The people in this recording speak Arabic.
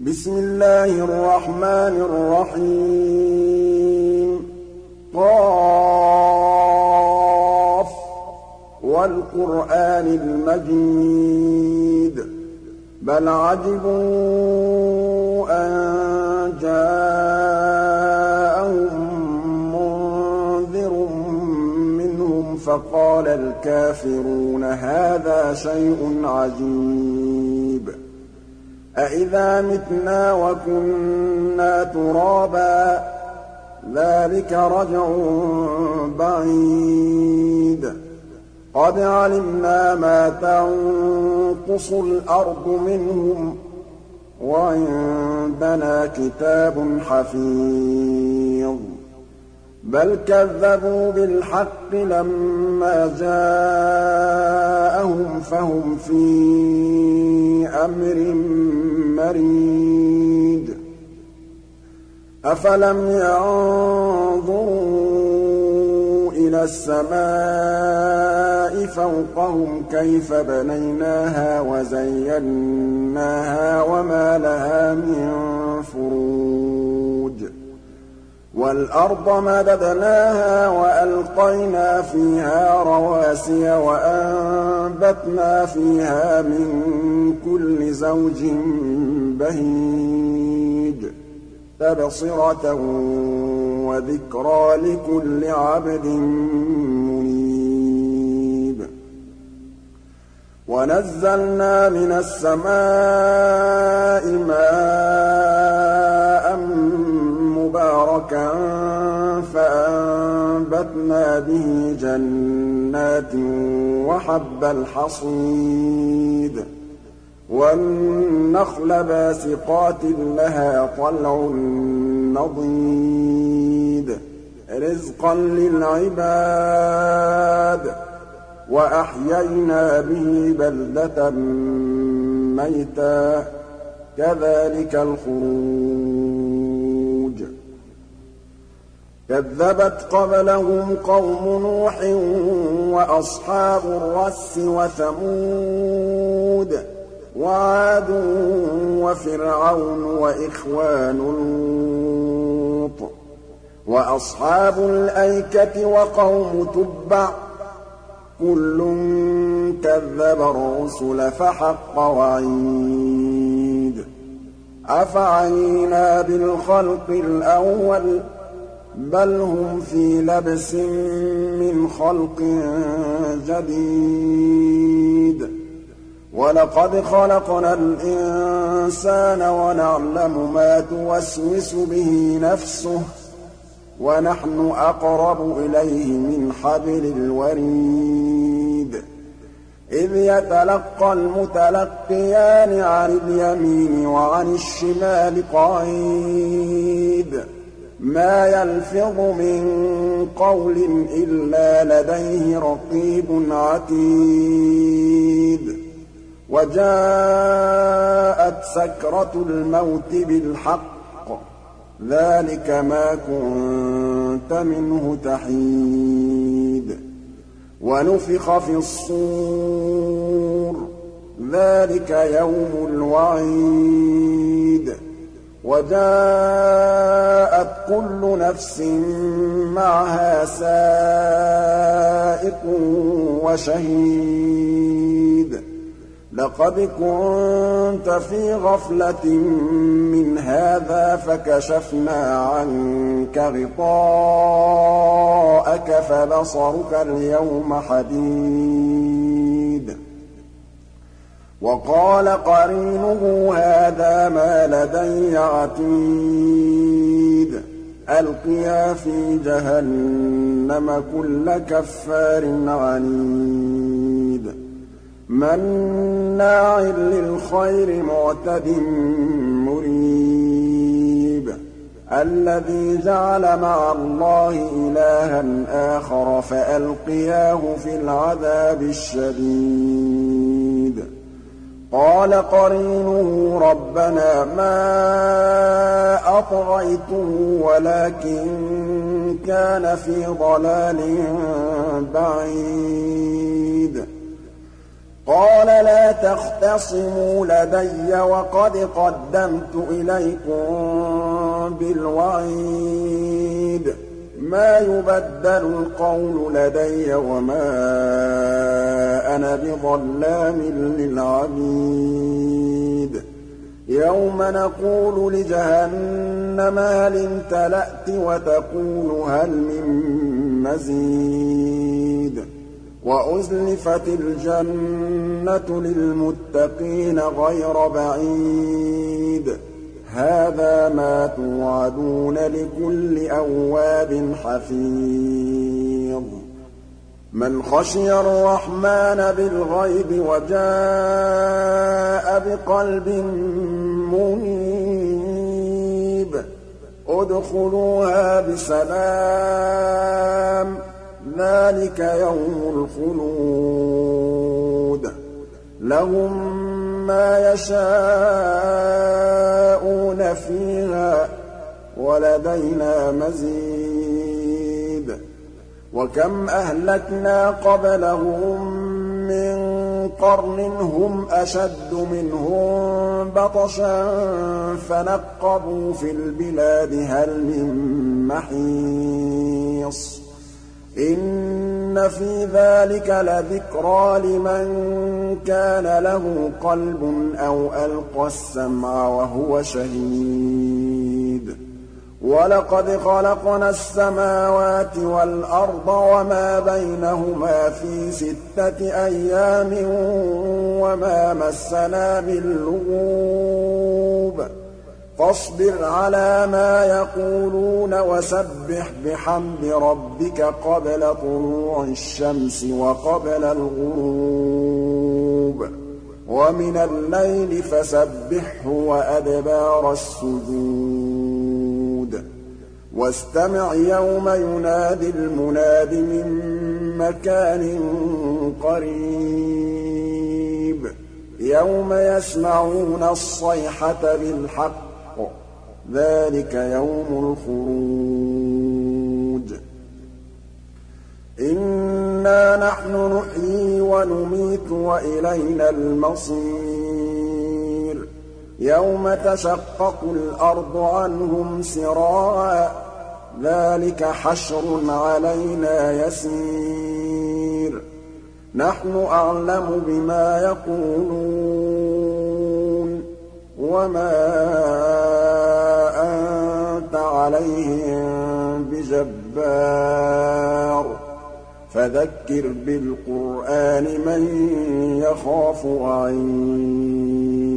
بسم الله الرحمن الرحيم قاف والقرآن المجيد بل عجبوا أن جاءهم منذر منهم فقال الكافرون هذا شيء عجيب أإذا متنا وكنا ترابا ذلك رجع بعيد قد علمنا ما تنقص الأرض منهم وعندنا كتاب حفيظ بل كذبوا بالحق لما جاءهم فهم في أمر مريج أفلم ينظروا إلى السماء فوقهم كيف بنيناها وزيناها وما لها من فروج والأرض مددناها وألقينا فيها رواسي وأنبتنا فيها من كل زوج بهيج تبصرة وذكرى لكل عبد منيب ونزلنا من السماء ماء مباركا فأنبتنا به جنات وحب الحصيد والنخل باسقات لها طلع نضيد رزقا للعباد وأحيينا به بلدة ميتا كذلك الخروج كذبت قبلهم قوم نوح وأصحاب الرس وثمود وعاد وفرعون وإخوان لوط وأصحاب الأيكة وقوم تبع كل كذب الرسل فحق وعيد أفعينا بالخلق الأول بل هم في لبس من خلق جديد ولقد خلقنا الإنسان ونعلم ما توسوس به نفسه ونحن أقرب إليه من حبل الوريد إذ يتلقى المتلقيان عن اليمين وعن الشمال قعيد ما يلفظ من قول إلا لديه رقيب عتيد وجاءت سكرة الموت بالحق ذلك ما كنت منه تحيد ونفخ في الصور ذلك يوم الوعيد وجاءت كل نفس معها سائق وشهيد لقد كنت في غفلة من هذا فكشفنا عنك غطاءك فبصرك اليوم حديد وقال قرينه هذا ما لدي عتيد ألقيا في جهنم كل كفار عنيد مناع للخير معتد مريب الذي جعل مع الله إلها آخر فألقياه في العذاب الشديد قال قرينه ربنا ما أطغيته ولكن كان في ضلال بعيد قَالَ لَا تَخْتَصِمُوا لَدَيَّ وَقَدْ قَدَّمْتُ إِلَيْكُم بِالْوَعِيدِ مَا يُبَدَّلُ الْقَوْلُ لَدَيَّ وَمَا أَنَا بِظَلَّامٍ لِّلْعَبِيدِ يَوْمَ نَقُولُ لِجَهَنَّمَ هَلِ امْتَلَأْتِ وَتَقُولُ هَلْ مِن مَّزِيدٍ وَأُزْلِفَتِ الْجَنَّةُ لِلْمُتَّقِينَ غَيْرَ بَعِيدٍ هَٰذَا مَا تُوعَدُونَ لِكُلِّ أَوَّابٍ حَفِيظٍ مَّنْ خَشِيَ الرَّحْمَٰنَ بِالْغَيْبِ وَجَاءَ بِقَلْبٍ مُّنِيبٍ ادْخُلُوهَا بِسَلَامٍ ذَٰلِكَ يَوْمُ الْخُلُودِ لَهُم مَّا يَشَاءُونَ فِيهَا وَلَدَيْنَا مَزِيدٌ وَكَمْ أَهْلَكْنَا قَبْلَهُم مِّن قَرْنٍ هُمْ أَشَدُّ مِنْهُم بَطْشًا فَنَقَّبُوا فِي الْبِلَادِ هَلْ مِن مَّحِيصٍ إِنَّ فِي ذَٰلِكَ لَذِكْرَىٰ لِمَن كَانَ لَهُ قَلْبٌ أَوْ أَلْقَى السَّمْعَ وَهُوَ شَهِيدٌ وَلَقَدْ خَلَقْنَا السَّمَاوَاتِ وَالْأَرْضَ وَمَا بَيْنَهُمَا فِي 6 أَيَّامٍ وَمَا مَسَّنَا مِن لُّغُوبٍ فاصبر على ما يقولون وسبح بحمد ربك قبل طلوع الشمس وقبل الغروب ومن الليل فسبحه وأدبار السجود واستمع يوم ينادي المناد من مكان قريب يوم يسمعون الصيحة بالحق ذلك يوم الخروج إنا نحن نحيي ونميت وإلينا المصير يوم تشقق الأرض عنهم سراعا ذلك حشر علينا يسير نحن أعلم بما يقولون وما أنت عليهم بجبار فذكر بالقرآن من يخاف وعيد